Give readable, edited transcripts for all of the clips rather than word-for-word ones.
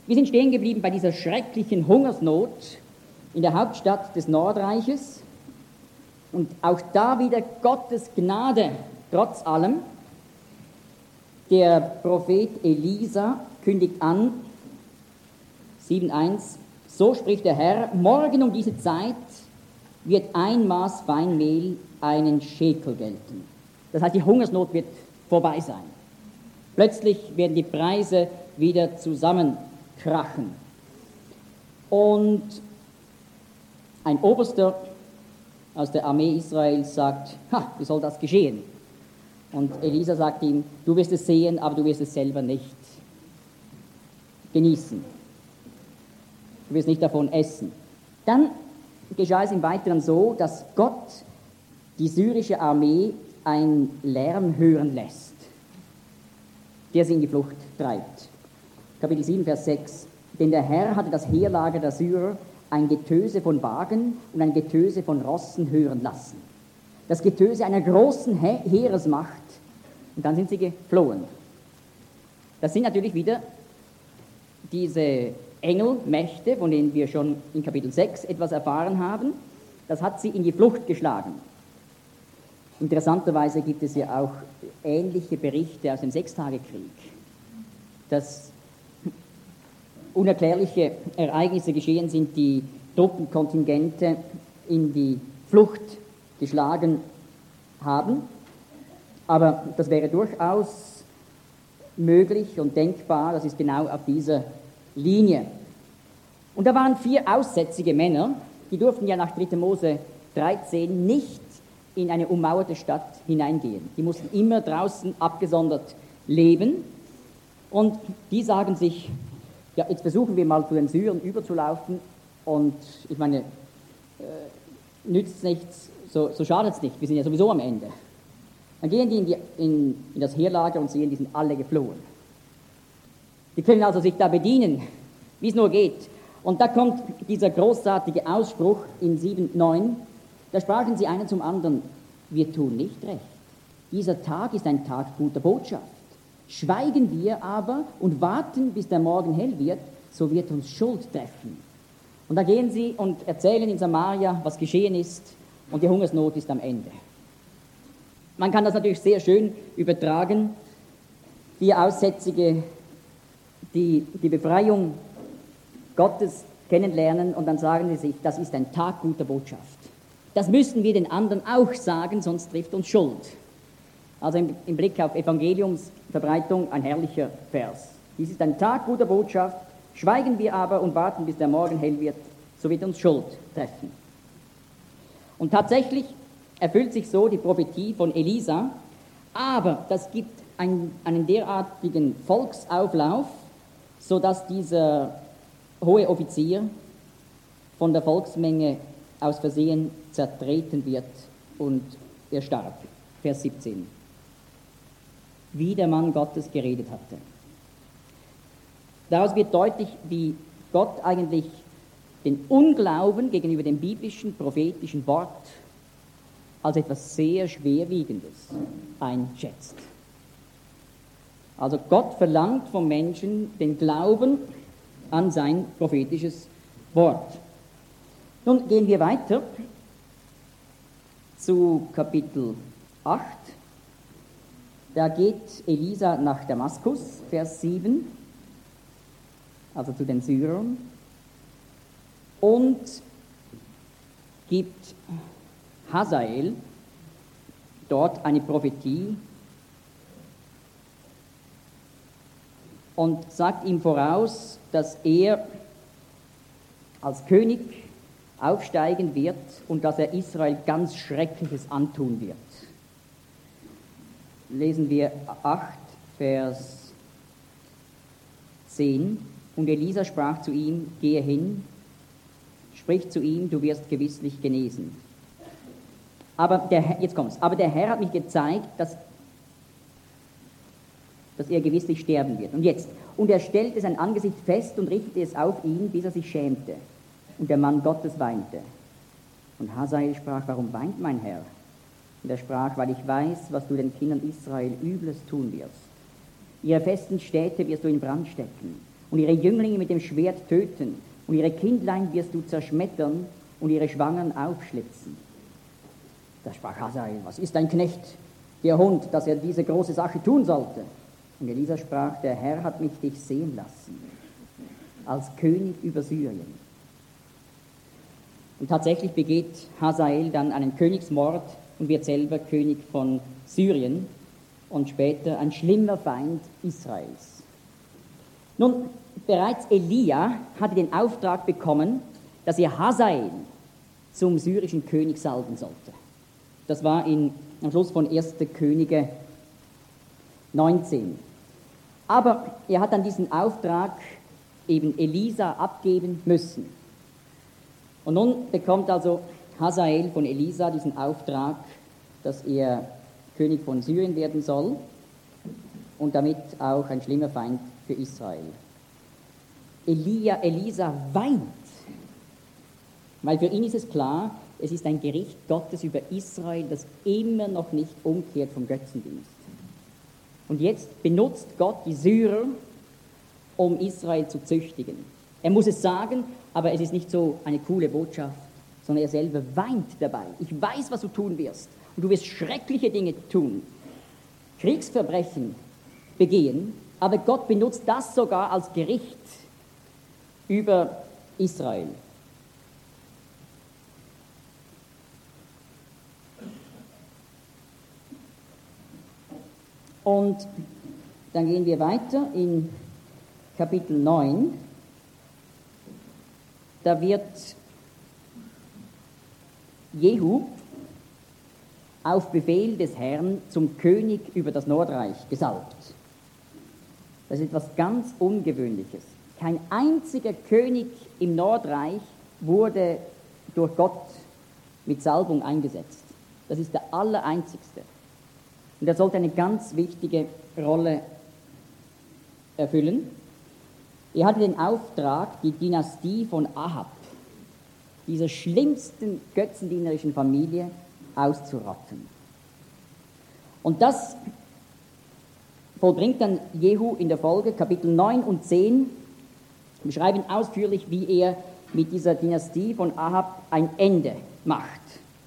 Wir sind stehen geblieben bei dieser schrecklichen Hungersnot in der Hauptstadt des Nordreiches und auch da wieder Gottes Gnade trotz allem. Der Prophet Elisa kündigt an, 7,1, so spricht der Herr, morgen um diese Zeit wird ein Maß Feinmehl einen Schekel gelten. Das heißt, die Hungersnot wird vorbei sein. Plötzlich werden die Preise wieder zusammenkrachen. Und ein Oberster aus der Armee Israels sagt, wie soll das geschehen? Und Elisa sagt ihm, du wirst es sehen, aber du wirst es selber nicht genießen. Du wirst nicht davon essen. Dann geschah es im Weiteren so, dass Gott die syrische Armee ein Lärm hören lässt, der sie in die Flucht treibt. Kapitel 7, Vers 6. Denn der Herr hatte das Heerlager der Syrer ein Getöse von Wagen und ein Getöse von Rossen hören lassen. Das Getöse einer großen Heeresmacht. Und dann sind sie geflohen. Das sind natürlich wieder diese Engelmächte, von denen wir schon in Kapitel 6 etwas erfahren haben. Das hat sie in die Flucht geschlagen. Interessanterweise gibt es ja auch ähnliche Berichte aus dem Sechstagekrieg, dass unerklärliche Ereignisse geschehen sind, die Truppenkontingente in die Flucht geschlagen haben. Aber das wäre durchaus möglich und denkbar, das ist genau auf dieser Linie. Und da waren 4 aussätzige Männer, die durften ja nach 3. Mose 13 nicht in eine ummauerte Stadt hineingehen. Die mussten immer draußen abgesondert leben. Und die sagen sich, ja, jetzt versuchen wir mal zu den Syrern überzulaufen und ich meine, nützt es nichts, so schadet es nicht, wir sind ja sowieso am Ende. Dann gehen die in das Heerlager und sehen, die sind alle geflohen. Die können also sich da bedienen, wie es nur geht. Und da kommt dieser großartige Ausspruch in 7,9, da sprachen sie einer zum anderen, wir tun nicht recht. Dieser Tag ist ein Tag guter Botschaft. Schweigen wir aber und warten, bis der Morgen hell wird, so wird uns Schuld treffen. Und da gehen sie und erzählen in Samaria, was geschehen ist, und die Hungersnot ist am Ende. Man kann das natürlich sehr schön übertragen. 4 Aussätzige, die die Befreiung Gottes kennenlernen und dann sagen sie sich, das ist ein Tag guter Botschaft. Das müssen wir den anderen auch sagen, sonst trifft uns Schuld. Also im Blick auf Evangeliumsverbreitung ein herrlicher Vers. Dies ist ein Tag guter Botschaft, schweigen wir aber und warten, bis der Morgen hell wird, so wird uns Schuld treffen. Und tatsächlich erfüllt sich so die Prophetie von Elisa, aber das gibt einen derartigen Volksauflauf, sodass dieser hohe Offizier von der Volksmenge aus Versehen zertreten wird und er starb. Vers 17. Wie der Mann Gottes geredet hatte. Daraus wird deutlich, wie Gott eigentlich den Unglauben gegenüber dem biblischen, prophetischen Wort als etwas sehr Schwerwiegendes einschätzt. Also Gott verlangt vom Menschen den Glauben an sein prophetisches Wort. Nun gehen wir weiter zu Kapitel 8. Da geht Elisa nach Damaskus, Vers 7, also zu den Syrern, und gibt Hazael dort eine Prophetie und sagt ihm voraus, dass er als König aufsteigen wird und dass er Israel ganz Schreckliches antun wird. Lesen wir 8, Vers 10. Und Elisa sprach zu ihm, gehe hin, sprich zu ihm, du wirst gewisslich genesen. Jetzt kommt's. Aber der Herr hat mich gezeigt, dass er gewisslich sterben wird. Und jetzt, und er stellte sein Angesicht fest und richtete es auf ihn, bis er sich schämte. Und der Mann Gottes weinte. Und Hazael sprach, warum weint mein Herr? Und er sprach, weil ich weiß, was du den Kindern Israel Übles tun wirst. Ihre festen Städte wirst du in Brand stecken. und ihre Jünglinge mit dem Schwert töten, und ihre Kindlein wirst du zerschmettern und ihre Schwangern aufschlitzen. Da sprach Hazael: Was ist ein Knecht, der Hund, dass er diese große Sache tun sollte? Und Elisa sprach: Der Herr hat mich dich sehen lassen, als König über Syrien. Und tatsächlich begeht Hazael dann einen Königsmord und wird selber König von Syrien und später ein schlimmer Feind Israels. Nun, bereits Elia hatte den Auftrag bekommen, dass er Hazael zum syrischen König salben sollte. Das war am Schluss von 1. Könige 19. Aber er hat dann diesen Auftrag eben Elisa abgeben müssen. Und nun bekommt also Hazael von Elisa diesen Auftrag, dass er König von Syrien werden soll und damit auch ein schlimmer Feind für Israel. Elisa weint, weil für ihn ist es klar, es ist ein Gericht Gottes über Israel, das immer noch nicht umkehrt vom Götzendienst. Und jetzt benutzt Gott die Syrer, um Israel zu züchtigen. Er muss es sagen, aber es ist nicht so eine coole Botschaft, sondern er selber weint dabei. Ich weiß, was du tun wirst. Und du wirst schreckliche Dinge tun, Kriegsverbrechen begehen, aber Gott benutzt das sogar als Gericht über Israel. Und dann gehen wir weiter in Kapitel 9. Da wird Jehu auf Befehl des Herrn zum König über das Nordreich gesalbt. Das ist etwas ganz Ungewöhnliches. Kein einziger König im Nordreich wurde durch Gott mit Salbung eingesetzt. Das ist der allereinzigste. Und er sollte eine ganz wichtige Rolle erfüllen. Er hatte den Auftrag, die Dynastie von Ahab, dieser schlimmsten götzendienerischen Familie, auszurotten. Und das vollbringt dann Jehu in der Folge. Kapitel 9 und 10 beschreiben ausführlich, wie er mit dieser Dynastie von Ahab ein Ende macht.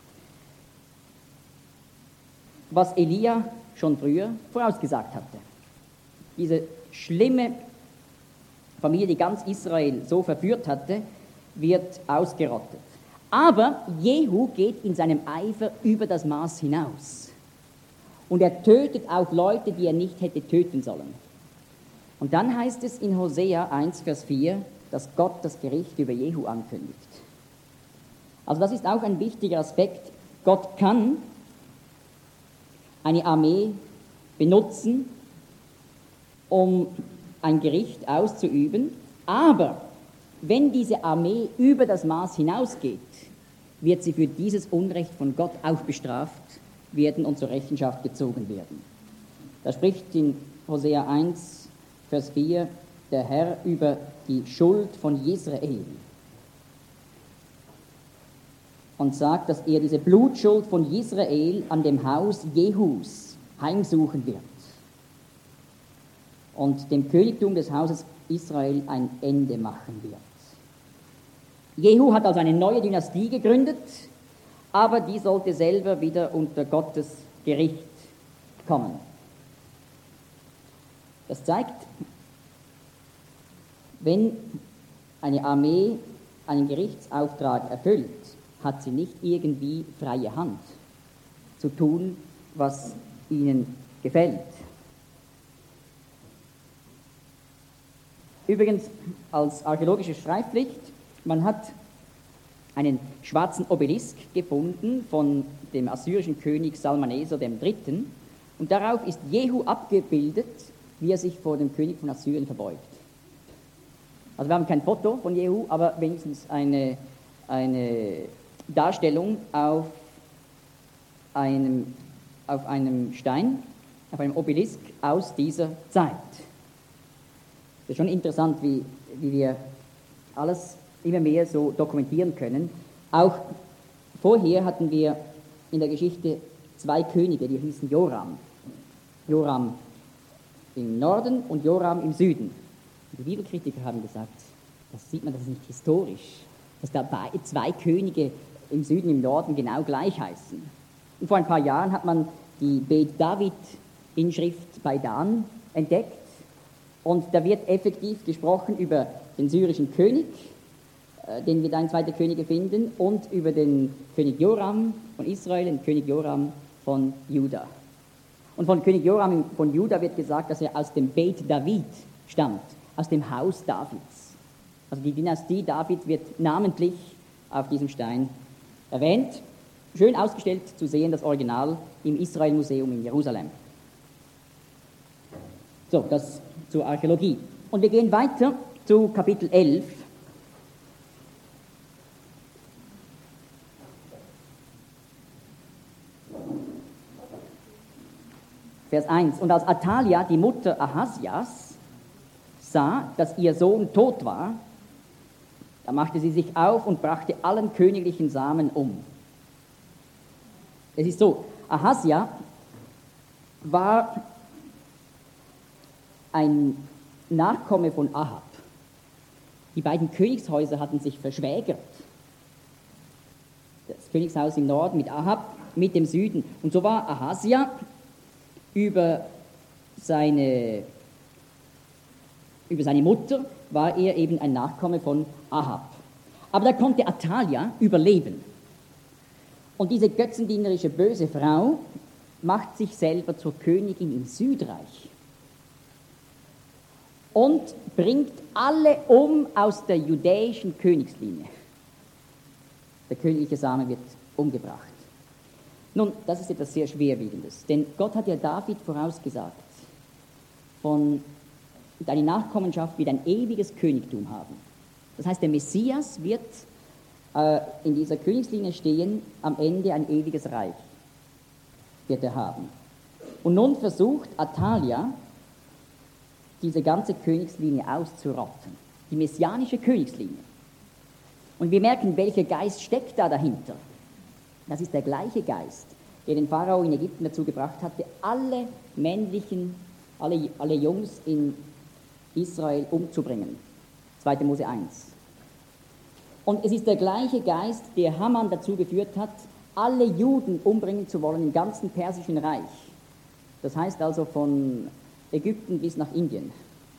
Was Elia schon früher vorausgesagt hatte. Diese schlimme Familie, die ganz Israel so verführt hatte, wird ausgerottet. Aber Jehu geht in seinem Eifer über das Maß hinaus. Und er tötet auch Leute, die er nicht hätte töten sollen. Und dann heißt es in Hosea 1, Vers 4, dass Gott das Gericht über Jehu ankündigt. Also das ist auch ein wichtiger Aspekt. Gott kann eine Armee benutzen, um ein Gericht auszuüben, aber wenn diese Armee über das Maß hinausgeht, wird sie für dieses Unrecht von Gott auch bestraft werden und zur Rechenschaft gezogen werden. Da spricht in Hosea 1, Vers 4, der Herr über die Schuld von Jesrael und sagt, dass er diese Blutschuld von Jesrael an dem Haus Jehus heimsuchen wird und dem Königtum des Hauses Israel ein Ende machen wird. Jehu hat also eine neue Dynastie gegründet, aber die sollte selber wieder unter Gottes Gericht kommen. Das zeigt, wenn eine Armee einen Gerichtsauftrag erfüllt, hat sie nicht irgendwie freie Hand zu tun, was ihnen gefällt. Übrigens als archäologische Streifpflicht, man hat einen schwarzen Obelisk gefunden von dem assyrischen König Salmaneser III. Und darauf ist Jehu abgebildet, wie er sich vor dem König von Assyrien verbeugt. Also wir haben kein Foto von Jehu, aber wenigstens eine Darstellung auf einem Stein, auf einem Obelisk aus dieser Zeit. Das ist schon interessant, wie wir alles immer mehr so dokumentieren können. Auch vorher hatten wir in der Geschichte zwei Könige, die hießen Joram. Joram im Norden und Joram im Süden. Die Bibelkritiker haben gesagt, das sieht man, das ist nicht historisch, dass da zwei Könige im Süden, im Norden genau gleich heißen. Und vor ein paar Jahren hat man die Bet David-Inschrift bei Dan entdeckt und da wird effektiv gesprochen über den syrischen König, den wir da in 2. Könige finden, und über den König Joram von Israel, den König Joram von Juda. Und von König Joram von Juda wird gesagt, dass er aus dem Bet David stammt, aus dem Haus Davids. Also die Dynastie David wird namentlich auf diesem Stein erwähnt. Schön ausgestellt zu sehen, das Original im Israel-Museum in Jerusalem. So, das zur Archäologie. Und wir gehen weiter zu Kapitel 11. Vers 1. Und als Athalia, die Mutter Ahasias, sah, dass ihr Sohn tot war, da machte sie sich auf und brachte allen königlichen Samen um. Es ist so, Ahasia war ein Nachkomme von Ahab. Die beiden Königshäuser hatten sich verschwägert. Das Königshaus im Norden mit Ahab, mit dem Süden. Und so war Ahasia über seine Mutter war er eben ein Nachkomme von Ahab. Aber da konnte Athalia überleben. Und diese götzendienerische böse Frau macht sich selber zur Königin im Südreich und bringt alle um aus der judäischen Königslinie. Der königliche Same wird umgebracht. Nun, das ist etwas sehr Schwerwiegendes, denn Gott hat ja David vorausgesagt, deine Nachkommenschaft wird ein ewiges Königtum haben. Das heißt, der Messias wird in dieser Königslinie stehen, am Ende ein ewiges Reich wird er haben. Und nun versucht Athalia, diese ganze Königslinie auszurotten, die messianische Königslinie. Und wir merken, welcher Geist steckt da dahinter. Das ist der gleiche Geist, der den Pharao in Ägypten dazu gebracht hatte, alle Jungs in Israel umzubringen. 2. Mose 1. Und es ist der gleiche Geist, der Haman dazu geführt hat, alle Juden umbringen zu wollen im ganzen Persischen Reich. Das heißt also von Ägypten bis nach Indien.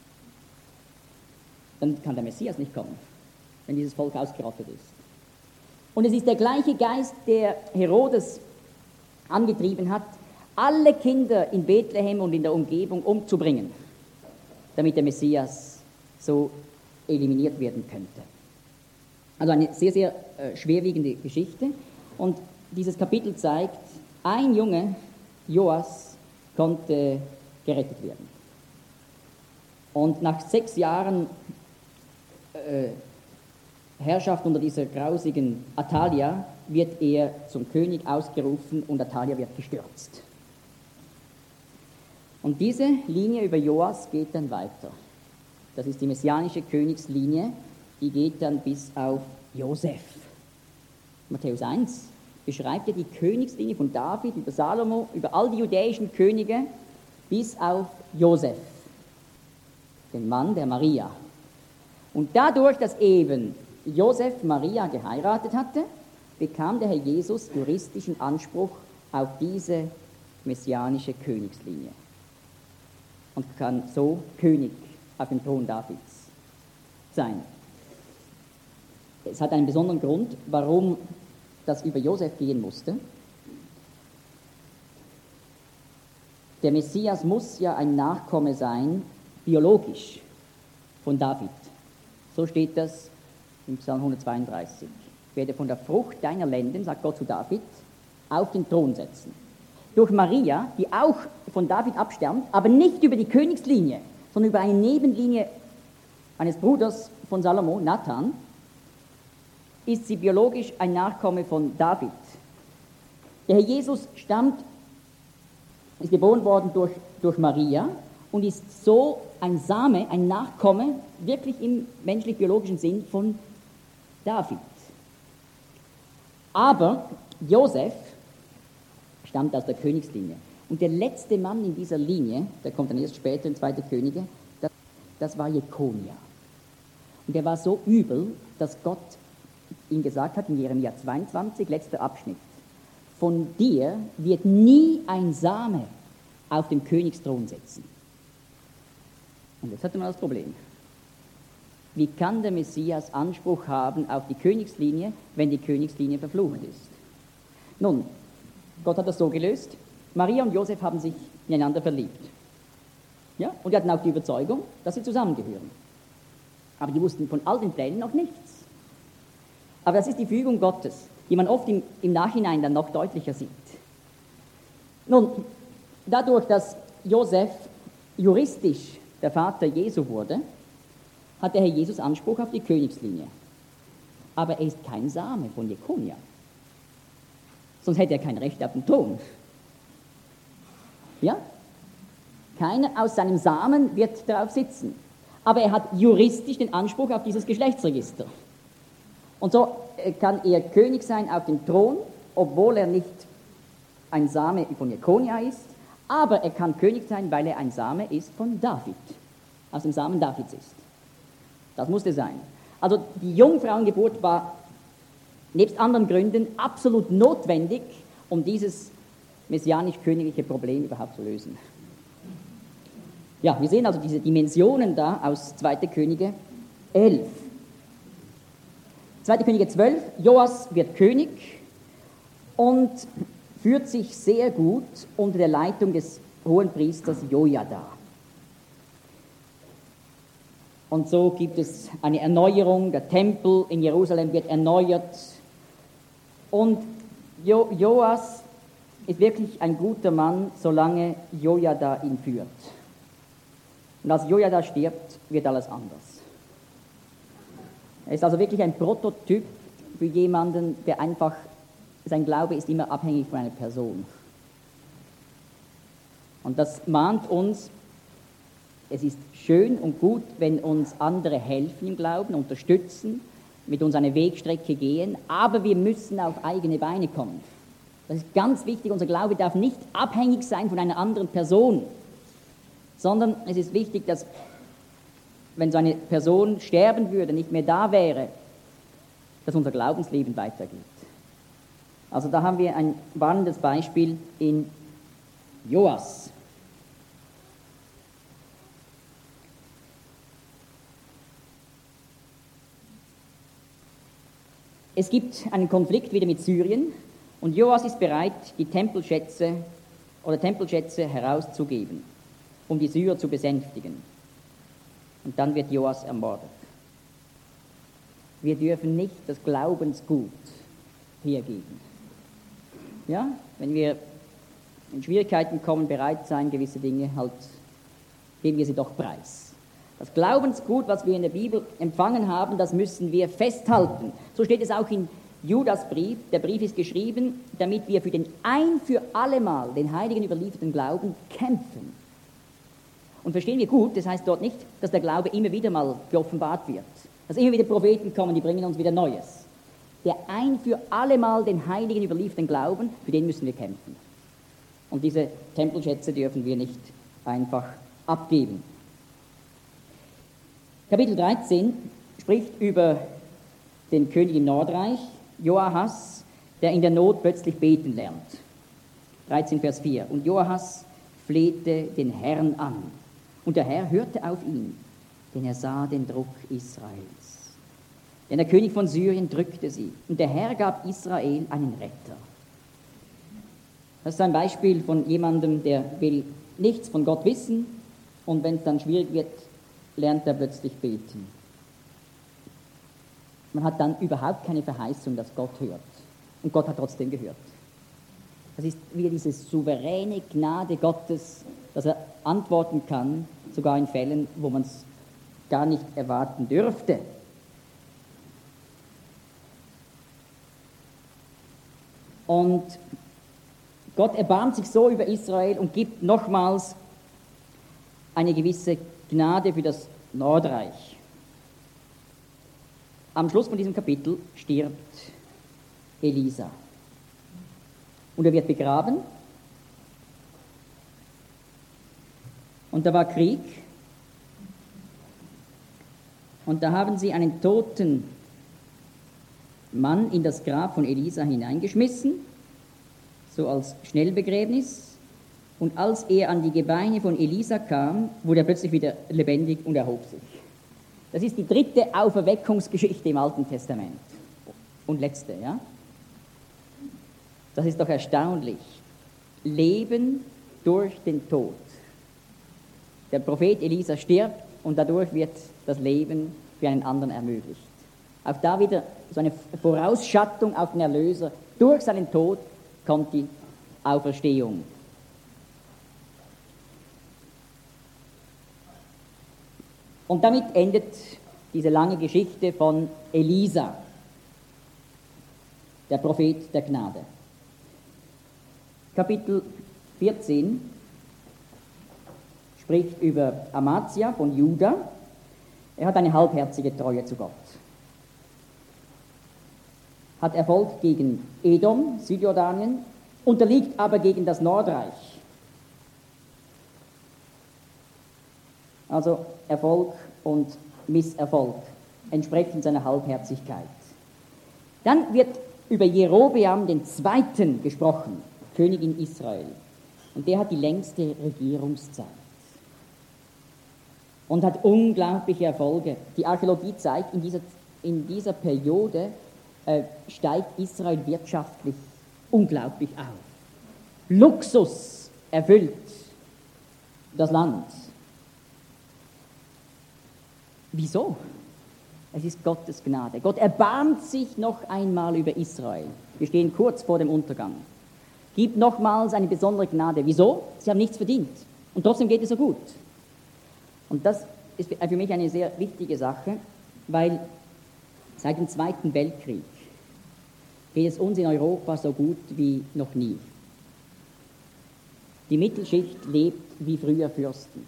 Dann kann der Messias nicht kommen, wenn dieses Volk ausgerottet ist. Und es ist der gleiche Geist, der Herodes angetrieben hat, alle Kinder in Bethlehem und in der Umgebung umzubringen, damit der Messias so eliminiert werden könnte. Also eine sehr, sehr schwerwiegende Geschichte. Und dieses Kapitel zeigt, ein Junge, Joas, konnte gerettet werden. Und nach 6 Jahren Herrschaft unter dieser grausigen Athalia wird er zum König ausgerufen und Athalia wird gestürzt. Und diese Linie über Joas geht dann weiter. Das ist die messianische Königslinie, die geht dann bis auf Josef. Matthäus 1 beschreibt ja die Königslinie von David über Salomo, über all die judäischen Könige bis auf Josef, den Mann der Maria. Und dadurch, dass eben Josef Maria geheiratet hatte, bekam der Herr Jesus juristischen Anspruch auf diese messianische Königslinie und kann so König auf dem Thron Davids sein. Es hat einen besonderen Grund, warum das über Josef gehen musste. Der Messias muss ja ein Nachkomme sein, biologisch, von David. So steht das im Psalm 132. Ich werde von der Frucht deiner Lenden, sagt Gott zu David, auf den Thron setzen. Durch Maria, die auch von David abstammt, aber nicht über die Königslinie, sondern über eine Nebenlinie eines Bruders von Salomo, Nathan, ist sie biologisch ein Nachkomme von David. Der Herr Jesus ist geboren worden durch Maria und ist so ein Same, ein Nachkomme, wirklich im menschlich-biologischen Sinn von David. Aber Josef stammt aus der Königslinie. Und der letzte Mann in dieser Linie, der kommt dann erst später in 2. Könige, das war Jekonia. Und er war so übel, dass Gott ihm gesagt hat in Jeremia 22, letzter Abschnitt, von dir wird nie ein Same auf dem Königsthron sitzen. Und jetzt hatte man das Problem. Wie kann der Messias Anspruch haben auf die Königslinie, wenn die Königslinie verflucht ist? Nun, Gott hat das so gelöst. Maria und Josef haben sich ineinander verliebt. Ja? Und die hatten auch die Überzeugung, dass sie zusammengehören. Aber die wussten von all den Plänen noch nichts. Aber das ist die Fügung Gottes, die man oft im Nachhinein dann noch deutlicher sieht. Nun, dadurch, dass Josef juristisch der Vater Jesu wurde, hat der Herr Jesus Anspruch auf die Königslinie. Aber er ist kein Same von Jekonia. Sonst hätte er kein Recht auf den Thron. Ja? Keiner aus seinem Samen wird darauf sitzen. Aber er hat juristisch den Anspruch auf dieses Geschlechtsregister. Und so kann er König sein auf dem Thron, obwohl er nicht ein Same von Jekonia ist, aber er kann König sein, weil er ein Same ist von David, aus dem Samen Davids ist. Das musste sein. Also die Jungfrauengeburt war nebst anderen Gründen absolut notwendig, um dieses messianisch-königliche Problem überhaupt zu lösen. Ja, wir sehen also diese Dimensionen da aus 2. Könige 11. 2. Könige 12, Joas wird König und führt sich sehr gut unter der Leitung des Hohenpriesters Jojada. Und so gibt es eine Erneuerung, der Tempel in Jerusalem wird erneuert und Joas ist wirklich ein guter Mann, solange Jojada ihn führt. Und als Jojada stirbt, wird alles anders. Er ist also wirklich ein Prototyp für jemanden, der einfach, sein Glaube ist immer abhängig von einer Person. Und das mahnt uns, es ist schön und gut, wenn uns andere helfen im Glauben, unterstützen, mit uns eine Wegstrecke gehen, aber wir müssen auf eigene Beine kommen. Das ist ganz wichtig, unser Glaube darf nicht abhängig sein von einer anderen Person, sondern es ist wichtig, dass, wenn so eine Person sterben würde, nicht mehr da wäre, dass unser Glaubensleben weitergeht. Also da haben wir ein warnendes Beispiel in Joas. Es gibt einen Konflikt wieder mit Syrien und Joas ist bereit, die Tempelschätze herauszugeben, um die Syrer zu besänftigen. Und dann wird Joas ermordet. Wir dürfen nicht das Glaubensgut hergeben. Ja, wenn wir in Schwierigkeiten kommen, bereit sein, gewisse Dinge, halt, geben wir sie doch preis. Das Glaubensgut, was wir in der Bibel empfangen haben, das müssen wir festhalten. So steht es auch in Judas Brief. Der Brief ist geschrieben, damit wir für den ein für allemal den Heiligen überlieferten Glauben kämpfen. Und verstehen wir gut, das heißt dort nicht, dass der Glaube immer wieder mal geoffenbart wird. Dass immer wieder Propheten kommen, die bringen uns wieder Neues. Der ein für allemal den Heiligen überlieferten Glauben, für den müssen wir kämpfen. Und diese Tempelschätze dürfen wir nicht einfach abgeben. Kapitel 13 spricht über den König im Nordreich, Joahas, der in der Not plötzlich beten lernt. 13 Vers 4. Und Joahas flehte den Herrn an. Und der Herr hörte auf ihn, denn er sah den Druck Israels. Denn der König von Syrien drückte sie. Und der Herr gab Israel einen Retter. Das ist ein Beispiel von jemandem, der will nichts von Gott wissen. Und wenn es dann schwierig wird, lernt er plötzlich beten. Man hat dann überhaupt keine Verheißung, dass Gott hört. Und Gott hat trotzdem gehört. Das ist wieder diese souveräne Gnade Gottes, dass er antworten kann, sogar in Fällen, wo man es gar nicht erwarten dürfte. Und Gott erbarmt sich so über Israel und gibt nochmals eine gewisse Gnade für das Nordreich. Am Schluss von diesem Kapitel stirbt Elisa. Und er wird begraben. Und da war Krieg. Und da haben sie einen toten Mann in das Grab von Elisa hineingeschmissen, so als Schnellbegräbnis. Und als er an die Gebeine von Elisa kam, wurde er plötzlich wieder lebendig und erhob sich. Das ist die dritte Auferweckungsgeschichte im Alten Testament. Und letzte, ja? Das ist doch erstaunlich. Leben durch den Tod. Der Prophet Elisa stirbt und dadurch wird das Leben für einen anderen ermöglicht. Auch da wieder so eine Vorausschattung auf den Erlöser. Durch seinen Tod kommt die Auferstehung. Und damit endet diese lange Geschichte von Elisa, der Prophet der Gnade. Kapitel 14 spricht über Amazia von Juda. Er hat eine halbherzige Treue zu Gott. Hat Erfolg gegen Edom, Südjordanien, unterliegt aber gegen das Nordreich. Also Erfolg und Misserfolg, entsprechend seiner Halbherzigkeit. Dann wird über Jerobeam II. Gesprochen, König in Israel. Und der hat die längste Regierungszeit und hat unglaubliche Erfolge. Die Archäologie zeigt, in dieser Periode steigt Israel wirtschaftlich unglaublich auf. Luxus erfüllt das Land. Wieso? Es ist Gottes Gnade. Gott erbarmt sich noch einmal über Israel. Wir stehen kurz vor dem Untergang. Gibt nochmals eine besondere Gnade. Wieso? Sie haben nichts verdient. Und trotzdem geht es so gut. Und das ist für mich eine sehr wichtige Sache, weil seit dem Zweiten Weltkrieg geht es uns in Europa so gut wie noch nie. Die Mittelschicht lebt wie früher Fürsten.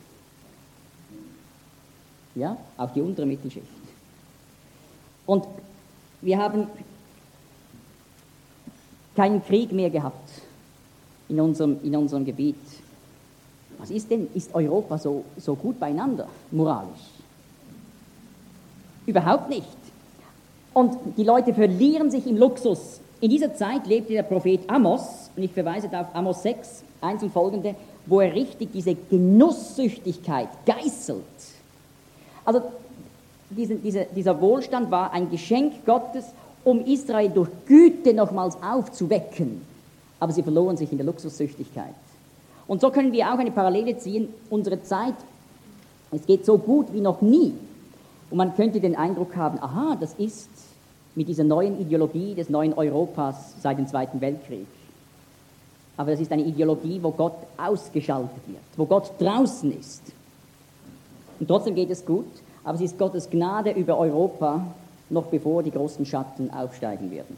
Ja, auch die untere Mittelschicht. Und wir haben keinen Krieg mehr gehabt in unserem Gebiet. Was ist denn, ist Europa so gut beieinander, moralisch? Überhaupt nicht. Und die Leute verlieren sich im Luxus. In dieser Zeit lebte der Prophet Amos, und ich verweise da auf Amos 6, 1 und folgende, wo er richtig diese Genusssüchtigkeit geißelt. Also dieser Wohlstand war ein Geschenk Gottes, um Israel durch Güte nochmals aufzuwecken. Aber sie verloren sich in der Luxussüchtigkeit. Und so können wir auch eine Parallele ziehen. Unsere Zeit, es geht so gut wie noch nie. Und man könnte den Eindruck haben, aha, das ist mit dieser neuen Ideologie des neuen Europas seit dem Zweiten Weltkrieg. Aber das ist eine Ideologie, wo Gott ausgeschaltet wird, wo Gott draußen ist. Und trotzdem geht es gut, aber es ist Gottes Gnade über Europa, noch bevor die großen Schatten aufsteigen werden.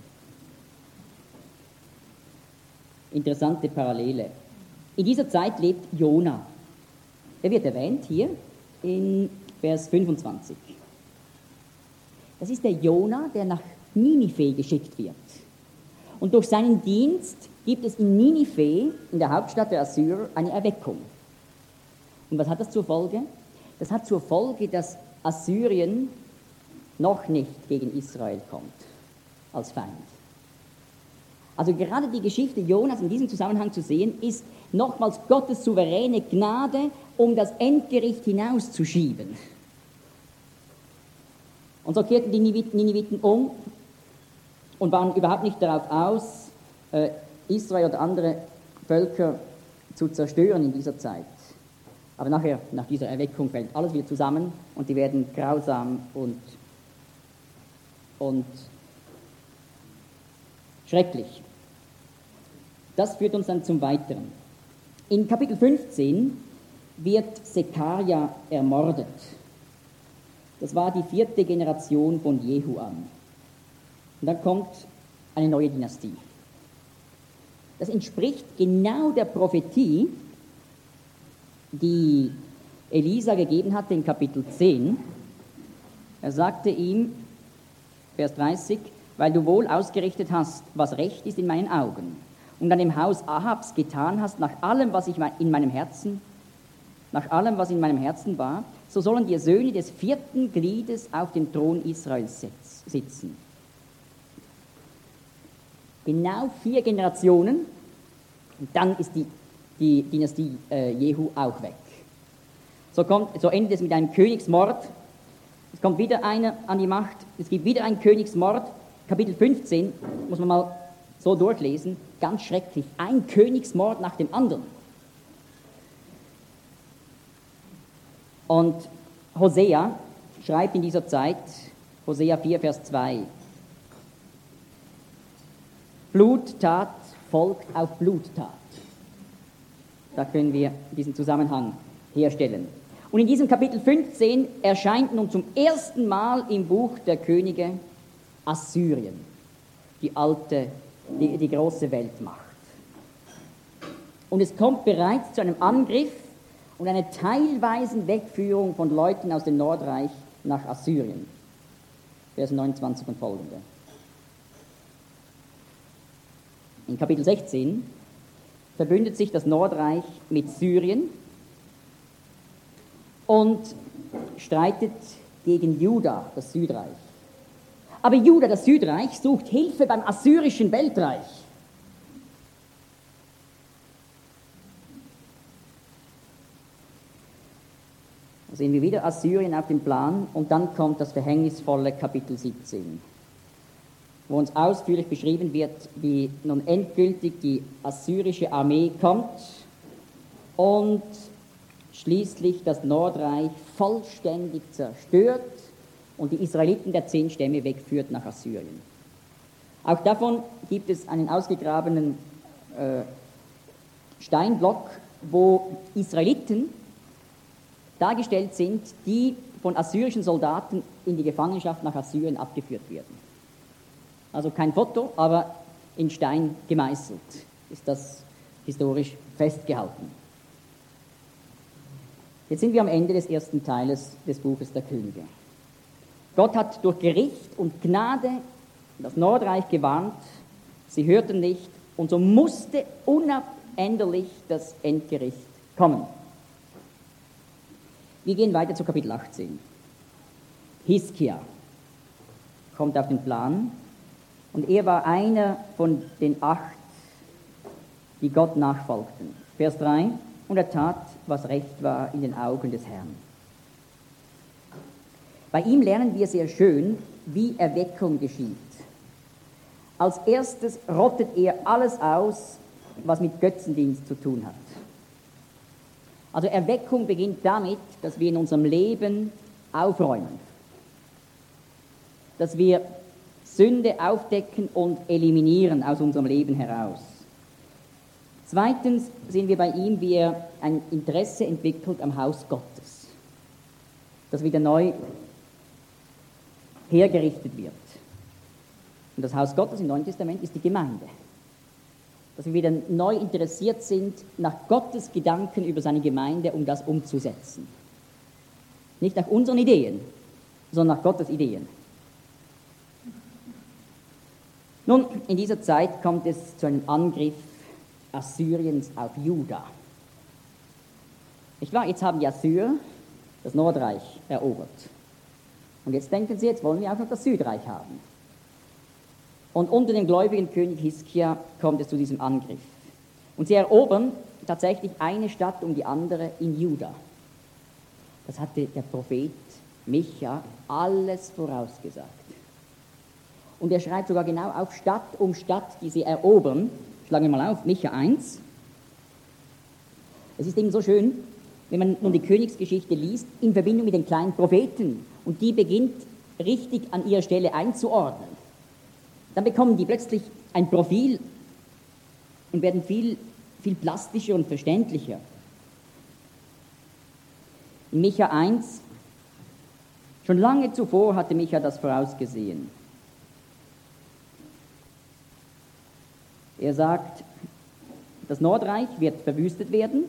Interessante Parallele. In dieser Zeit lebt Jona. Er wird erwähnt hier in Vers 25. Das ist der Jona, der nach Ninive geschickt wird. Und durch seinen Dienst gibt es in Ninive, in der Hauptstadt der Assyrer, eine Erweckung. Und was hat das zur Folge? Das hat zur Folge, dass Assyrien noch nicht gegen Israel kommt, als Feind. Also gerade die Geschichte Jonas in diesem Zusammenhang zu sehen, ist nochmals Gottes souveräne Gnade, um das Endgericht hinauszuschieben. Und so kehrten die Niniviten um und waren überhaupt nicht darauf aus, Israel oder andere Völker zu zerstören in dieser Zeit. Aber nachher, nach dieser Erweckung, fällt alles wieder zusammen und die werden grausam und schrecklich. Das führt uns dann zum Weiteren. In Kapitel 15 wird Sekaria ermordet. Das war die 4. Generation von Jehu an. Und dann kommt eine neue Dynastie. Das entspricht genau der Prophetie, die Elisa gegeben hatte in Kapitel 10. Er sagte ihm, Vers 30, weil du wohl ausgerichtet hast, was recht ist in meinen Augen, und an dem Haus Ahabs getan hast, nach allem, was in meinem Herzen war, so sollen die Söhne des 4. Gliedes auf dem Thron Israels sitzen. Genau 4 Generationen, und dann ist die Dynastie Jehu auch weg. So endet es mit einem Königsmord. Es kommt wieder einer an die Macht. Es gibt wieder einen Königsmord. Kapitel 15 muss man mal so durchlesen. Ganz schrecklich. Ein Königsmord nach dem anderen. Und Hosea schreibt in dieser Zeit, Hosea 4, Vers 2, Bluttat folgt auf Bluttat. Da können wir diesen Zusammenhang herstellen. Und in diesem Kapitel 15 erscheint nun zum ersten Mal im Buch der Könige Assyrien, die große Weltmacht. Und es kommt bereits zu einem Angriff und einer teilweisen Wegführung von Leuten aus dem Nordreich nach Assyrien. Vers 29 und folgende. In Kapitel 16 verbündet sich das Nordreich mit Syrien und streitet gegen Juda, das Südreich. Aber Juda, das Südreich, sucht Hilfe beim assyrischen Weltreich. Da sehen wir wieder Assyrien auf dem Plan und dann kommt das verhängnisvolle Kapitel 17, wo uns ausführlich beschrieben wird, wie nun endgültig die assyrische Armee kommt und schließlich das Nordreich vollständig zerstört und die Israeliten der 10 Stämme wegführt nach Assyrien. Auch davon gibt es einen ausgegrabenen Steinblock, wo Israeliten dargestellt sind, die von assyrischen Soldaten in die Gefangenschaft nach Assyrien abgeführt werden. Also kein Foto, aber in Stein gemeißelt ist das historisch festgehalten. Jetzt sind wir am Ende des ersten Teiles des Buches der Könige. Gott hat durch Gericht und Gnade das Nordreich gewarnt, sie hörten nicht und so musste unabänderlich das Endgericht kommen. Wir gehen weiter zu Kapitel 18. Hiskia kommt auf den Plan und er war einer von den 8, die Gott nachfolgten. Vers 3, und er tat, was recht war in den Augen des Herrn. Bei ihm lernen wir sehr schön, wie Erweckung geschieht. Als erstes rottet er alles aus, was mit Götzendienst zu tun hat. Also Erweckung beginnt damit, dass wir in unserem Leben aufräumen. Dass wir Sünde aufdecken und eliminieren aus unserem Leben heraus. Zweitens sehen wir bei ihm, wie er ein Interesse entwickelt am Haus Gottes, das wieder neu hergerichtet wird. Und das Haus Gottes im Neuen Testament ist die Gemeinde. Dass wir wieder neu interessiert sind nach Gottes Gedanken über seine Gemeinde, um das umzusetzen. Nicht nach unseren Ideen, sondern nach Gottes Ideen. Nun, in dieser Zeit kommt es zu einem Angriff Assyriens auf Juda. Nicht wahr? Jetzt haben die Assyrer das Nordreich erobert. Und jetzt denken sie, jetzt wollen wir auch noch das Südreich haben. Und unter dem gläubigen König Hiskia kommt es zu diesem Angriff. Und sie erobern tatsächlich eine Stadt um die andere in Juda. Das hatte der Prophet Micha alles vorausgesagt. Und er schreibt sogar genau auf Stadt um Stadt, die sie erobern. Schlagen wir mal auf, Micha 1. Es ist eben so schön, wenn man nun die Königsgeschichte liest, in Verbindung mit den kleinen Propheten. Und die beginnt richtig an ihrer Stelle einzuordnen. Dann bekommen die plötzlich ein Profil und werden viel plastischer und verständlicher. In Micha 1, schon lange zuvor hatte Micha das vorausgesehen. Er sagt, das Nordreich wird verwüstet werden,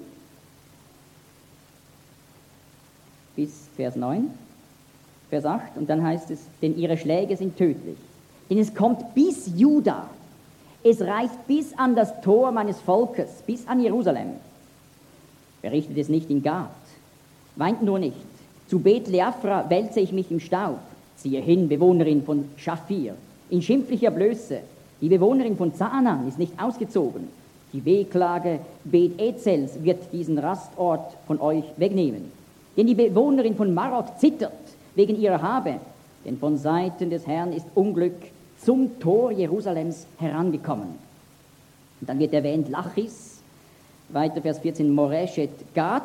bis Vers 9, Vers 8, und dann heißt es, denn ihre Schläge sind tödlich. Denn es kommt bis Juda, es reicht bis an das Tor meines Volkes, bis an Jerusalem. Berichtet es nicht in Gad, weint nur nicht, Zu Bet-Leafra wälze ich mich im Staub. Ziehe hin, Bewohnerin von Schafir, in schimpflicher Blöße. Die Bewohnerin von Zaanan ist nicht ausgezogen. Die Wehklage Bet-Ezels wird diesen Rastort von euch wegnehmen. Denn die Bewohnerin von Marot zittert wegen ihrer Habe. Denn von Seiten des Herrn ist Unglück zum Tor Jerusalems herangekommen. Und dann wird erwähnt Lachis, weiter Vers 14, Moreshet Gad,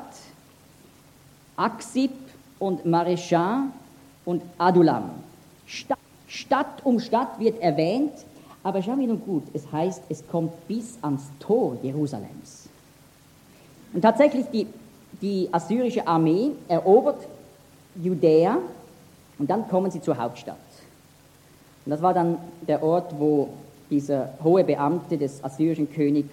Aksib und Mareschah und Adulam. Stadt um Stadt wird erwähnt, aber schau mir nun gut, es heißt, es kommt bis ans Tor Jerusalems. Und tatsächlich, die assyrische Armee erobert Judäa und dann kommen sie zur Hauptstadt. Und das war dann der Ort, wo dieser hohe Beamte des assyrischen Königs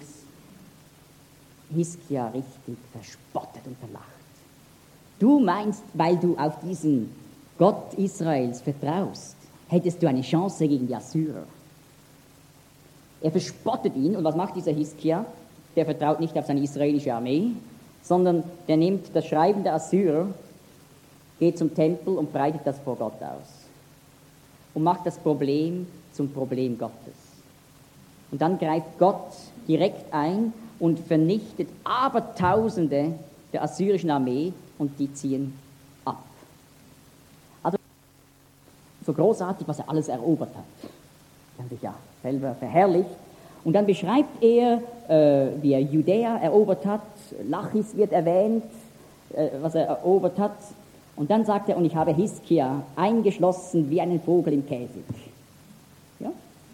Hiskia richtig verspottet und verlacht. Du meinst, weil du auf diesen Gott Israels vertraust, hättest du eine Chance gegen die Assyrer. Er verspottet ihn, und was macht dieser Hiskia? Der vertraut nicht auf seine israelische Armee, sondern der nimmt das Schreiben der Assyrer, geht zum Tempel und breitet das vor Gott aus und macht das Problem zum Problem Gottes. Und dann greift Gott direkt ein und vernichtet Abertausende der assyrischen Armee und die ziehen ab. Also so großartig, was er alles erobert hat. Er hat sich ja selber verherrlicht. Und dann beschreibt er, wie er Judäa erobert hat, Lachis wird erwähnt, was er erobert hat. Und dann sagt er, und ich habe Hiskia eingeschlossen wie einen Vogel im Käfig. Ja?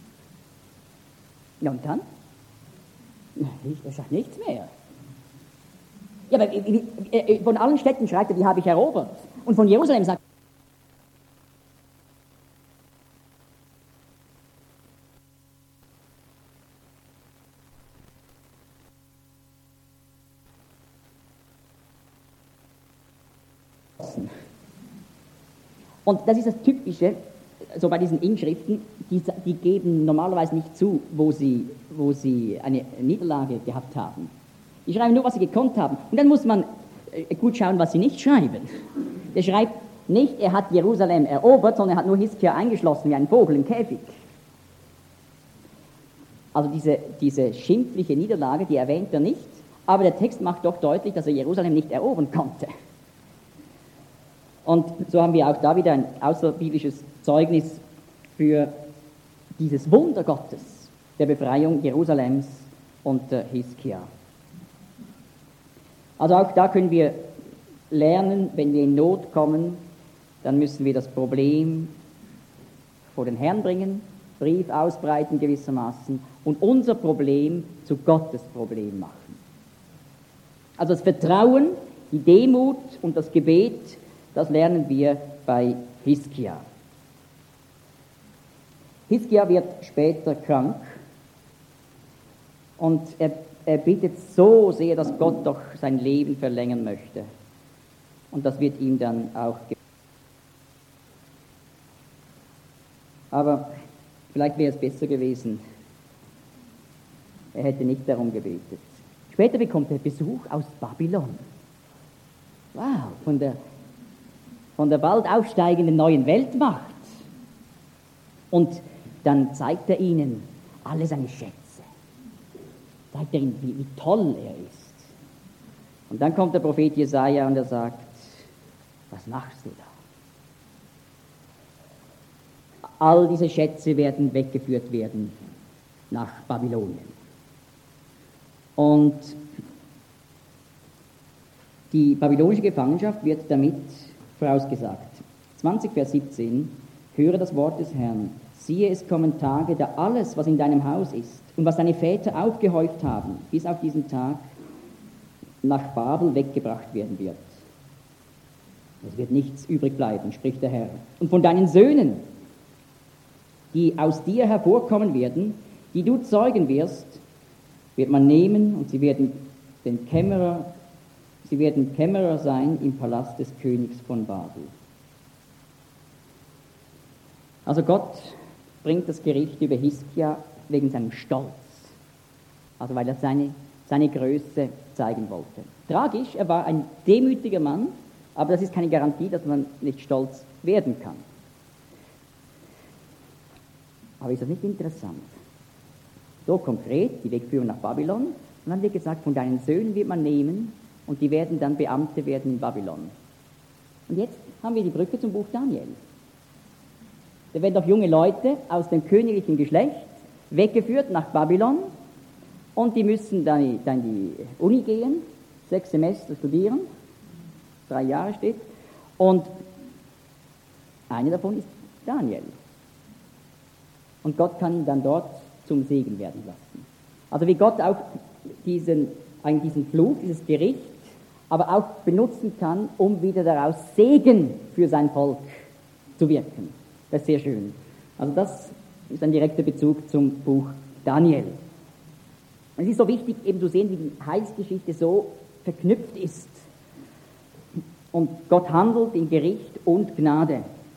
Ja, und dann? Er sagt nichts mehr. Ja, aber von allen Städten schreibt er, die habe ich erobert. Und von Jerusalem sagt er, und das ist das Typische, so bei diesen Inschriften, die geben normalerweise nicht zu, wo sie eine Niederlage gehabt haben. Die schreiben nur, was sie gekonnt haben. Und dann muss man gut schauen, was sie nicht schreiben. Der schreibt nicht, er hat Jerusalem erobert, sondern er hat nur Hiskia eingeschlossen wie ein Vogel im Käfig. Also diese schimpfliche Niederlage, die erwähnt er nicht, aber der Text macht doch deutlich, dass er Jerusalem nicht erobern konnte. Und so haben wir auch da wieder ein außerbiblisches Zeugnis für dieses Wunder Gottes, der Befreiung Jerusalems unter Hiskia. Also auch da können wir lernen, wenn wir in Not kommen, dann müssen wir das Problem vor den Herrn bringen, Brief ausbreiten gewissermaßen und unser Problem zu Gottes Problem machen. Also das Vertrauen, die Demut und das Gebet, das lernen wir bei Hiskia. Hiskia wird später krank und er bittet so sehr, dass Gott doch sein Leben verlängern möchte. Und das wird ihm dann auch gegeben. Aber vielleicht wäre es besser gewesen, er hätte nicht darum gebetet. Später bekommt er Besuch aus Babylon. Wow, von der bald aufsteigenden neuen Weltmacht. Und dann zeigt er ihnen alle seine Schätze. Zeigt er ihnen, wie toll er ist. Und dann kommt der Prophet Jesaja und er sagt, was machst du da? All diese Schätze werden weggeführt werden nach Babylonien. Und die babylonische Gefangenschaft wird damit vorausgesagt. 20 Vers 17, höre das Wort des Herrn. Siehe, es kommen Tage, da alles, was in deinem Haus ist und was deine Väter aufgehäuft haben, bis auf diesen Tag nach Babel weggebracht werden wird. Es wird nichts übrig bleiben, spricht der Herr. Und von deinen Söhnen, die aus dir hervorkommen werden, die du zeugen wirst, wird man nehmen und sie werden Kämmerer sein im Palast des Königs von Babel. Also Gott bringt das Gericht über Hiskia wegen seinem Stolz. Also weil er seine Größe zeigen wollte. Tragisch, er war ein demütiger Mann, Aber das ist keine Garantie, dass man nicht stolz werden kann. Aber ist das nicht interessant? So konkret, die Wegführung nach Babylon, und dann wird gesagt, von deinen Söhnen wird man nehmen und die werden dann Beamte werden in Babylon. Und jetzt haben wir die Brücke zum Buch Daniel. Da werden doch junge Leute aus dem königlichen Geschlecht weggeführt nach Babylon und die müssen dann in die Uni gehen, 6 Semester studieren, 3 Jahre steht, und einer davon ist Daniel. Und Gott kann ihn dann dort zum Segen werden lassen. Also wie Gott auch diesen Fluch, dieses Gericht, aber auch benutzen kann, um wieder daraus Segen für sein Volk zu wirken. Das ist sehr schön. Also das ist ein direkter Bezug zum Buch Daniel. Es ist so wichtig, eben zu sehen, wie die Heilsgeschichte so verknüpft ist. Und Gott handelt in Gericht und Gnade.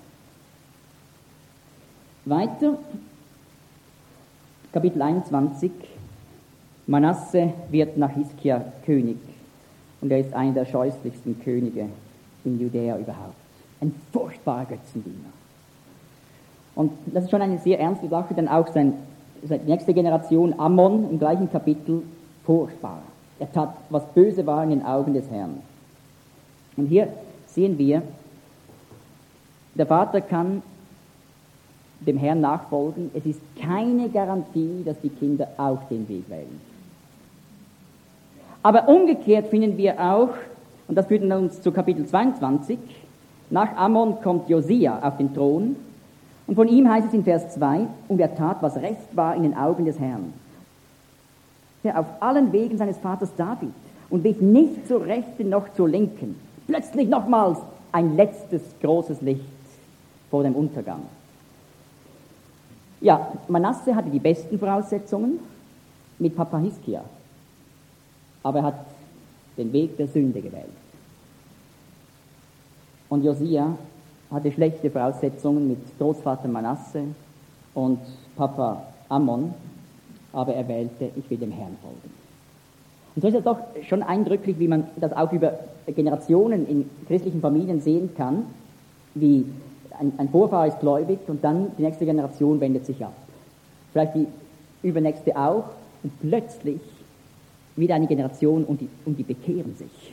Weiter, Kapitel 21. Manasse wird nach Hiskia König. Und er ist einer der scheußlichsten Könige in Judäa überhaupt. Ein furchtbarer Götzendiener. Und das ist schon eine sehr ernste Sache, denn auch seine nächste Generation, Ammon, im gleichen Kapitel, furchtbar. Er tat, was böse war in den Augen des Herrn. Und hier sehen wir, der Vater kann dem Herrn nachfolgen. Es ist keine Garantie, dass die Kinder auch den Weg wählen. Aber umgekehrt finden wir auch, und das führt uns zu Kapitel 22, nach Ammon kommt Josia auf den Thron, und von ihm heißt es in Vers 2, und er tat, was recht war in den Augen des Herrn. Er auf allen Wegen seines Vaters David und wich nicht zur Rechten noch zur Linken. Plötzlich nochmals ein letztes großes Licht vor dem Untergang. Ja, Manasse hatte die besten Voraussetzungen mit Papa Hiskia, aber er hat den Weg der Sünde gewählt. Und Josia hatte schlechte Voraussetzungen mit Großvater Manasse und Papa Ammon, aber er wählte, ich will dem Herrn folgen. Und so ist es doch schon eindrücklich, wie man das auch über Generationen in christlichen Familien sehen kann, wie ein Vorfahr ist gläubig und dann die nächste Generation wendet sich ab. Vielleicht die übernächste auch und plötzlich wieder eine Generation und die bekehren sich.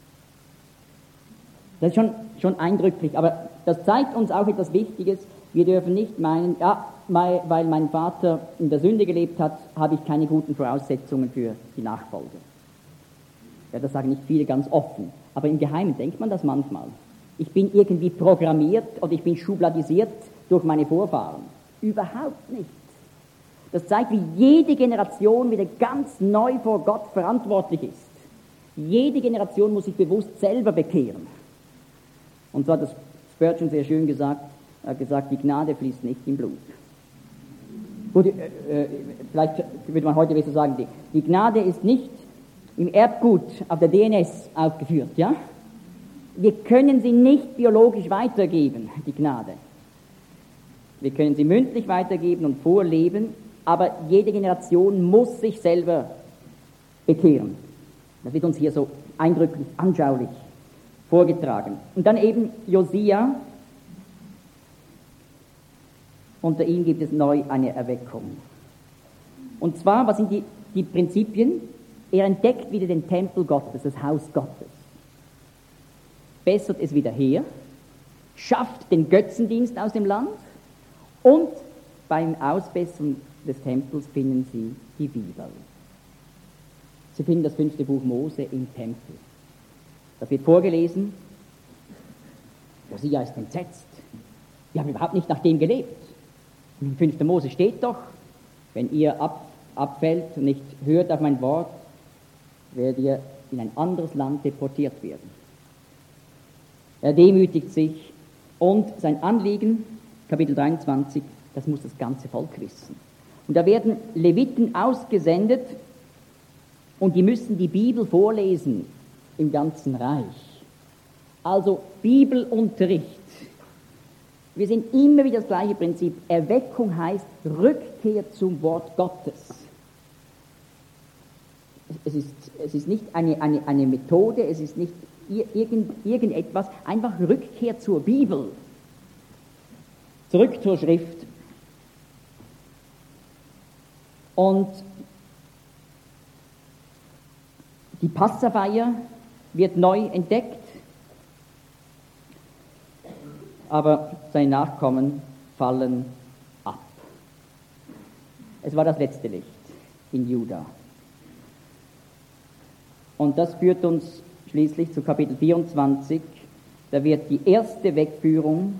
Das ist schon eindrücklich, aber das zeigt uns auch etwas Wichtiges. Wir dürfen nicht meinen, ja, weil mein Vater in der Sünde gelebt hat, habe ich keine guten Voraussetzungen für die Nachfolge. Ja, das sagen nicht viele ganz offen, aber im Geheimen denkt man das manchmal. Ich bin irgendwie programmiert oder ich bin schubladisiert durch meine Vorfahren. Überhaupt nicht. Das zeigt, wie jede Generation wieder ganz neu vor Gott verantwortlich ist. Jede Generation muss sich bewusst selber bekehren. Und so hat das Spurgeon sehr schön gesagt, er hat gesagt, die Gnade fließt nicht im Blut. Gut, vielleicht würde man heute besser sagen, die Gnade ist nicht im Erbgut auf der DNS aufgeführt, ja? Wir können sie nicht biologisch weitergeben, die Gnade. Wir können sie mündlich weitergeben und vorleben, aber jede Generation muss sich selber bekehren. Das wird uns hier so eindrücklich, anschaulich vorgetragen. Und dann eben Josia. Unter ihm gibt es neu eine Erweckung. Und zwar, was sind die Prinzipien? Er entdeckt wieder den Tempel Gottes, das Haus Gottes. Bessert es wieder her, schafft den Götzendienst aus dem Land und beim Ausbessern des Tempels finden sie die Bibel. Sie finden das 5. Buch Mose im Tempel. Das wird vorgelesen. Josia ist entsetzt. Die haben überhaupt nicht nach dem gelebt. Im 5. Mose steht doch, wenn ihr abfällt und nicht hört auf mein Wort, werdet ihr in ein anderes Land deportiert werden. Er demütigt sich und sein Anliegen, Kapitel 23, das muss das ganze Volk wissen. Und da werden Leviten ausgesendet und die müssen die Bibel vorlesen im ganzen Reich. Also Bibelunterricht. Wir sehen immer wieder das gleiche Prinzip. Erweckung heißt Rückkehr zum Wort Gottes. Es ist nicht eine Methode, es ist nicht irgendetwas, einfach Rückkehr zur Bibel, zurück zur Schrift. Und die Passafeier wird neu entdeckt, aber seine Nachkommen fallen ab. Es war das letzte Licht in Juda. Und das führt uns schließlich zu Kapitel 24. Da wird die erste Wegführung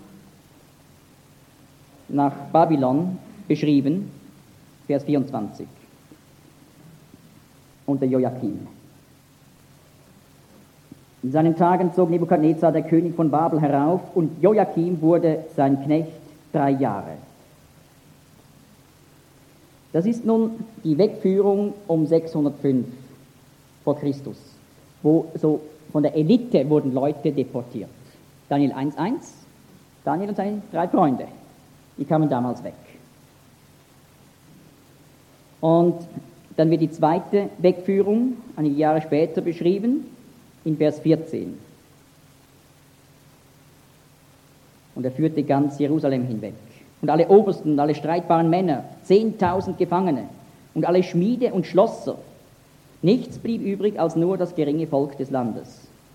nach Babylon beschrieben, Vers 24, unter Joachim. In seinen Tagen zog Nebukadnezar, der König von Babel, herauf, und Joachim wurde sein Knecht 3 Jahre. Das ist nun die Wegführung um 605 vor Christus, wo so von der Elite wurden Leute deportiert. Daniel 1,1, Daniel und seine 3 Freunde, die kamen damals weg. Und dann wird die zweite Wegführung einige Jahre später beschrieben, in Vers 14. Und er führte ganz Jerusalem hinweg. Und alle Obersten und alle streitbaren Männer, 10.000 Gefangene und alle Schmiede und Schlosser. Nichts blieb übrig als nur das geringe Volk des Landes.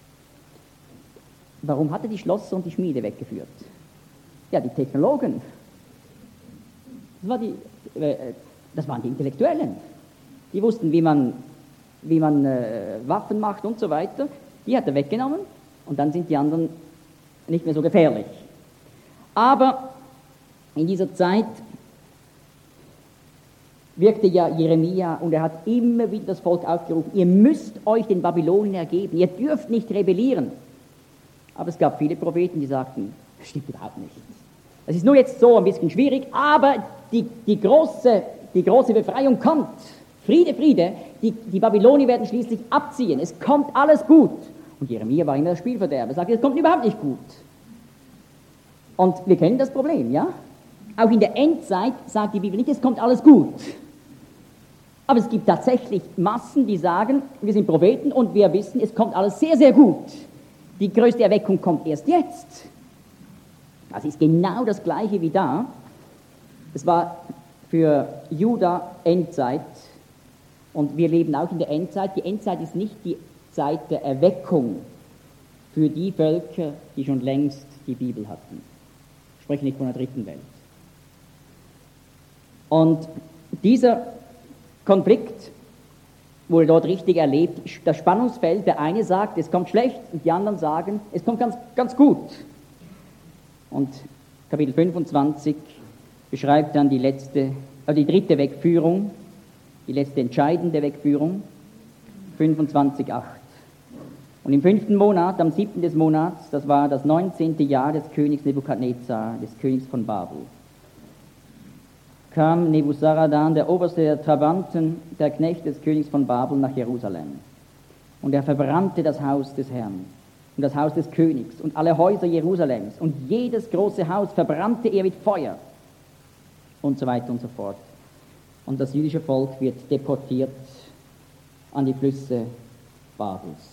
Warum hat er die Schlosser und die Schmiede weggeführt? Ja, die Technologen. Das waren die Intellektuellen. Die wussten, wie man Waffen macht und so weiter. Die hat er weggenommen und dann sind die anderen nicht mehr so gefährlich. Aber in dieser Zeit wirkte ja Jeremia und er hat immer wieder das Volk aufgerufen, ihr müsst euch den Babylonien ergeben, ihr dürft nicht rebellieren. Aber es gab viele Propheten, die sagten, das stimmt überhaupt nicht. Es ist nur jetzt so ein bisschen schwierig, aber die große Befreiung kommt. Friede, Friede, die Babylonier werden schließlich abziehen, es kommt alles gut. Und Jeremia war immer der Spielverderber, er sagte, es kommt überhaupt nicht gut. Und wir kennen das Problem, ja? Auch in der Endzeit sagt die Bibel nicht, es kommt alles gut. Aber es gibt tatsächlich Massen, die sagen, wir sind Propheten und wir wissen, es kommt alles sehr, sehr gut. Die größte Erweckung kommt erst jetzt. Das ist genau das Gleiche wie da. Es war für Juda Endzeit und wir leben auch in der Endzeit. Die Endzeit ist nicht die Zeit der Erweckung für die Völker, die schon längst die Bibel hatten. Ich spreche nicht von der dritten Welt. Und dieser Konflikt wurde dort richtig erlebt. Das Spannungsfeld, der eine sagt, es kommt schlecht, und die anderen sagen, es kommt ganz, ganz gut. Und Kapitel 25 beschreibt dann die dritte Wegführung, die letzte entscheidende Wegführung, 25,8. Und im 5. Monat, am 7. des Monats, das war das 19. Jahr des Königs Nebukadnezar, des Königs von Babel, kam Nebuzaradan, der Oberste der Trabanten, der Knecht des Königs von Babel, nach Jerusalem. Und er verbrannte das Haus des Herrn und das Haus des Königs und alle Häuser Jerusalems. Und jedes große Haus verbrannte er mit Feuer. Und so weiter und so fort. Und das jüdische Volk wird deportiert an die Flüsse Babels.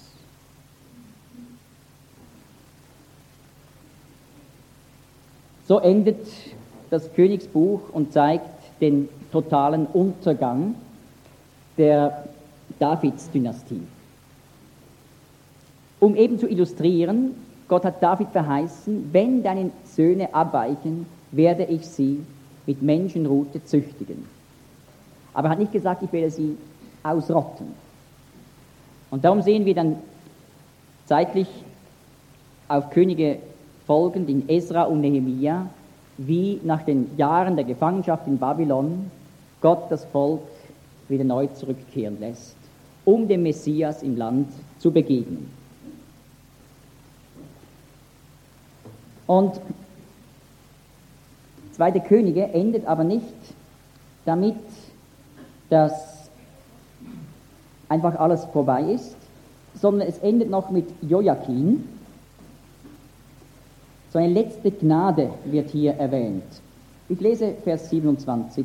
So endet das Königsbuch und zeigt den totalen Untergang der Davids-Dynastie. Um eben zu illustrieren, Gott hat David verheißen, wenn deine Söhne abweichen, werde ich sie mit Menschenrute züchtigen. Aber er hat nicht gesagt, ich werde sie ausrotten. Und darum sehen wir dann zeitlich auf Könige folgend in Esra und Nehemia, wie nach den Jahren der Gefangenschaft in Babylon Gott das Volk wieder neu zurückkehren lässt, um dem Messias im Land zu begegnen. Und 2. Könige endet aber nicht damit, dass einfach alles vorbei ist, sondern es endet noch mit Joachim. So eine letzte Gnade wird hier erwähnt. Ich lese Vers 27.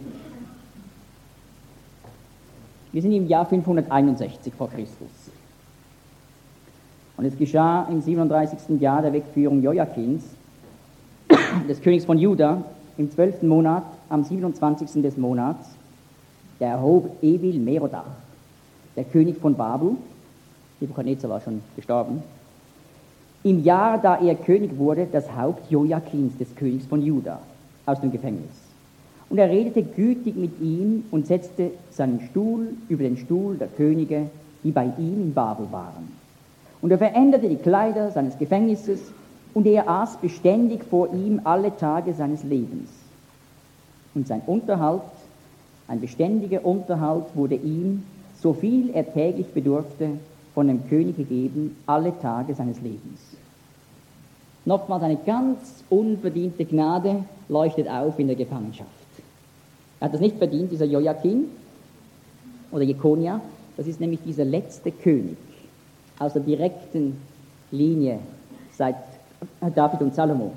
Wir sind im Jahr 561 vor Christus. Und es geschah im 37. Jahr der Wegführung Joachins, des Königs von Juda, im 12. Monat, am 27. des Monats, da erhob Evil Merodach, der König von Babel, Nebukadnezar war schon gestorben, im Jahr, da er König wurde, das Haupt Joachins, des Königs von Juda, aus dem Gefängnis. Und er redete gütig mit ihm und setzte seinen Stuhl über den Stuhl der Könige, die bei ihm in Babel waren. Und er veränderte die Kleider seines Gefängnisses, und er aß beständig vor ihm alle Tage seines Lebens. Und sein Unterhalt, ein beständiger Unterhalt, wurde ihm, so viel er täglich bedurfte, von dem König gegeben, alle Tage seines Lebens. Nochmals eine ganz unverdiente Gnade leuchtet auf in der Gefangenschaft. Er hat das nicht verdient, dieser Joachim oder Jekonia. Das ist nämlich dieser letzte König aus der direkten Linie seit David und Salomo.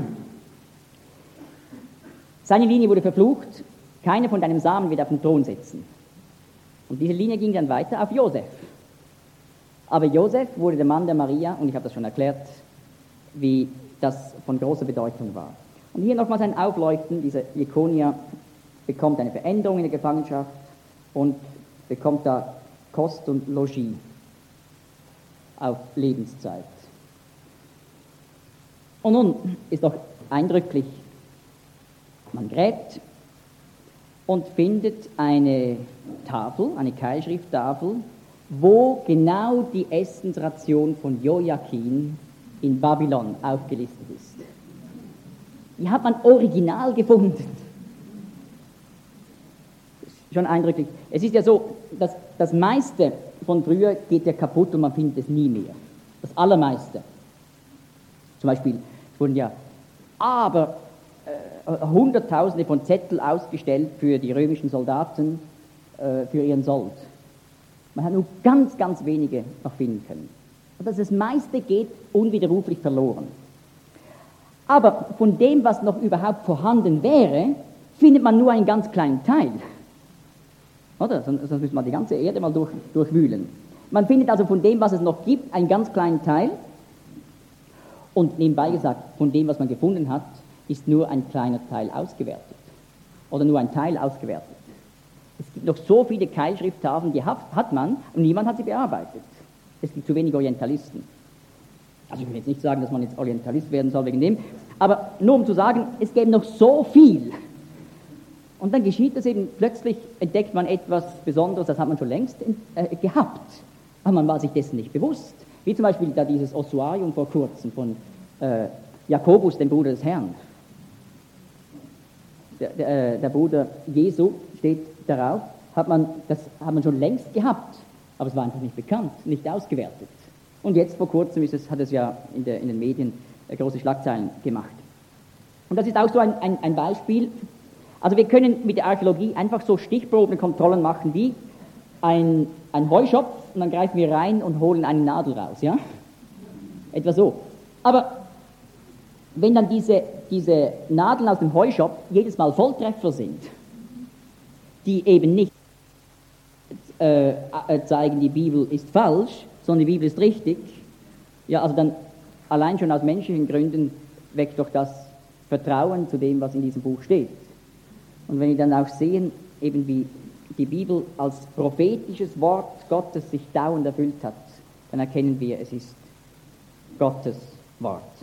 Seine Linie wurde verflucht, keiner von deinem Samen wird auf den Thron sitzen. Und diese Linie ging dann weiter auf Josef. Aber Josef wurde der Mann der Maria, und ich habe das schon erklärt, wie das von großer Bedeutung war. Und hier nochmals ein Aufleuchten, dieser Jekonia bekommt eine Veränderung in der Gefangenschaft und bekommt da Kost und Logis auf Lebenszeit. Und nun ist doch eindrücklich, man gräbt und findet eine Tafel, eine Keilschrifttafel, wo genau die Essensration von Joachim in Babylon aufgelistet ist. Die hat man original gefunden. Schon eindrücklich. Es ist ja so, dass das meiste von früher geht ja kaputt und man findet es nie mehr. Das Allermeiste. Zum Beispiel wurden ja Hunderttausende von Zetteln ausgestellt für die römischen Soldaten, für ihren Sold. Man hat nur ganz, ganz wenige noch finden können. Und das meiste geht unwiderruflich verloren. Aber von dem, was noch überhaupt vorhanden wäre, findet man nur einen ganz kleinen Teil. Oder? Sonst müsste man die ganze Erde mal durchwühlen. Man findet also von dem, was es noch gibt, einen ganz kleinen Teil. Und nebenbei gesagt, von dem, was man gefunden hat, ist nur ein kleiner Teil ausgewertet. Oder nur ein Teil ausgewertet. Es gibt noch so viele Keilschrifttafeln, die hat man, und niemand hat sie bearbeitet. Es gibt zu wenig Orientalisten. Also ich will jetzt nicht sagen, dass man jetzt Orientalist werden soll wegen dem, aber nur um zu sagen, es gäbe noch so viel. Und dann geschieht das eben, plötzlich entdeckt man etwas Besonderes, das hat man schon längst gehabt. Aber man war sich dessen nicht bewusst. Wie zum Beispiel da dieses Ossuarium vor kurzem von Jakobus, dem Bruder des Herrn. Der Bruder Jesu steht darauf, das hat man schon längst gehabt, aber es war einfach nicht bekannt, nicht ausgewertet. Und jetzt vor kurzem hat es ja in den Medien große Schlagzeilen gemacht. Und das ist auch so ein Beispiel. Also wir können mit der Archäologie einfach so Stichprobenkontrollen machen wie ein Heuschopf und dann greifen wir rein und holen eine Nadel raus, ja? Etwa so. Aber wenn dann diese Nadeln aus dem Heuschopf jedes Mal Volltreffer sind, die eben nicht zeigen, die Bibel ist falsch, sondern die Bibel ist richtig, ja, also dann allein schon aus menschlichen Gründen weckt doch das Vertrauen zu dem, was in diesem Buch steht. Und wenn wir dann auch sehen, eben wie die Bibel als prophetisches Wort Gottes sich dauernd erfüllt hat, dann erkennen wir, es ist Gottes Wort.